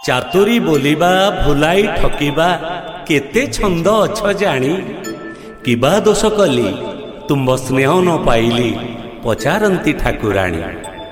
चातुरी बोलिबा भुलाई ठकिबा केते छंद अछ जानी। किबा दोष कली तुम स्नेह न पाइली पचारंती ठाकुराणी।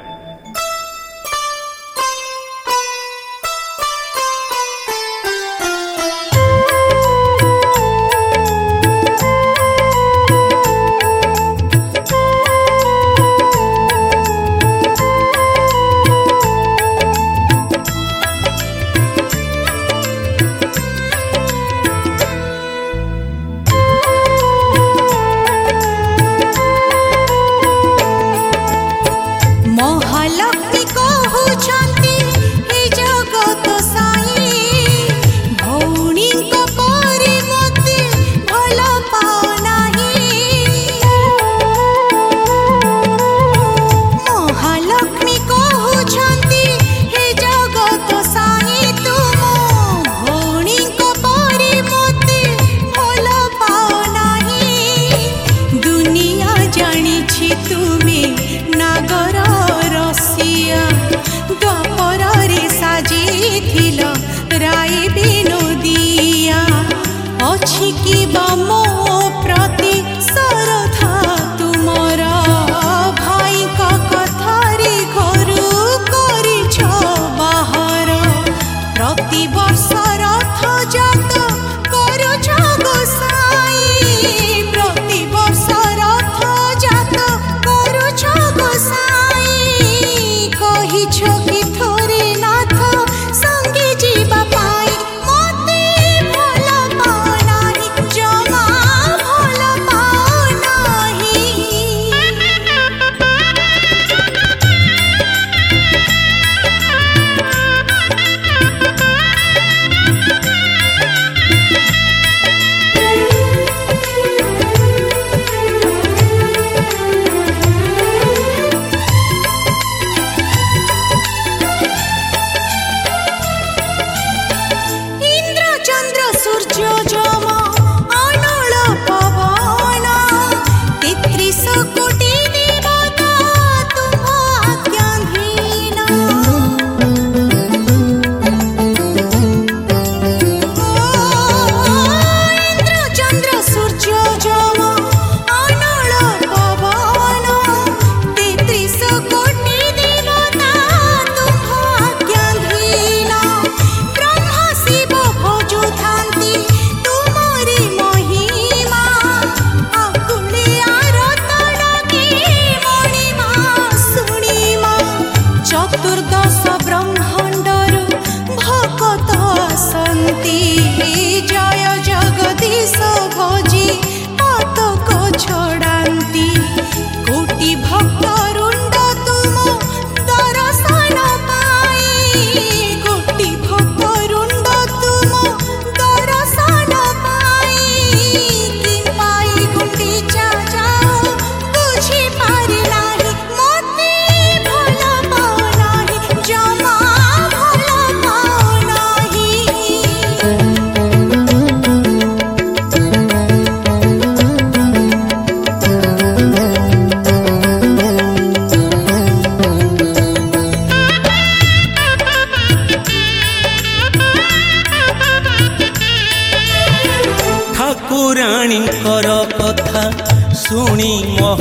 ठाकुराणीकर कथा शुणी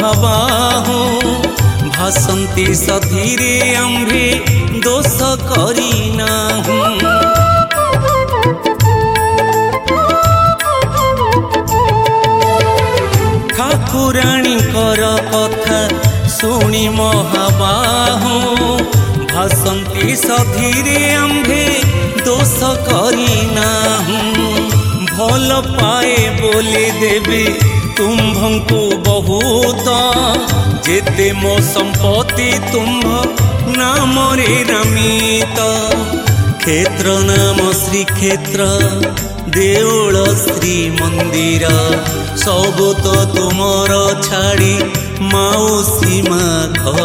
महाबाहु भासंती सधीरे आम्भे दोष करिनाहु। ठाकुराणीकर कथा शुणी महाबाहु भासंती सधीरे आम्भे दोष करिनाहु। भल पाए बोली देवी तुम्भंकु बहुत जेते मो संपत्ति तुम्भ नाम रे रमित। क्षेत्र नाम श्री क्षेत्र देउल श्री मंदिर सब तो तुमर छाड़ी माउसी मा